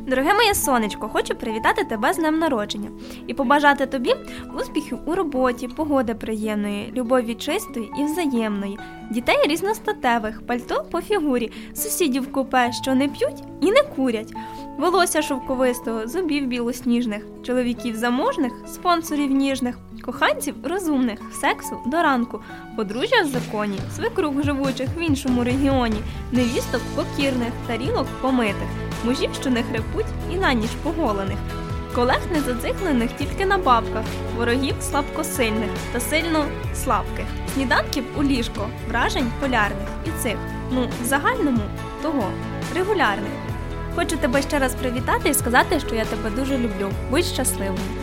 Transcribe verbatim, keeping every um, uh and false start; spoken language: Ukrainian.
Дороге моє сонечко, хочу привітати тебе з днем народження і побажати тобі успіхів у роботі, погоди приємної, любові чистої і взаємної, дітей різностатевих, пальто по фігурі, сусідів купе, що не п'ють і не курять, волосся шовковистого, зубів білосніжних, чоловіків заможних, спонсорів ніжних, коханців розумних, сексу до ранку, подружжя в законі, свекрух живучих в іншому регіоні, невісток покірних, тарілок помитих, мужів, що не хрипуть і на ніч поголених, колег незациклених тільки на бабках, ворогів слабкосильних та сильно слабких, сніданків у ліжко, вражень полярних і цих, ну, в загальному того, регулярних. Хочу тебе ще раз привітати і сказати, що я тебе дуже люблю. Будь щасливим.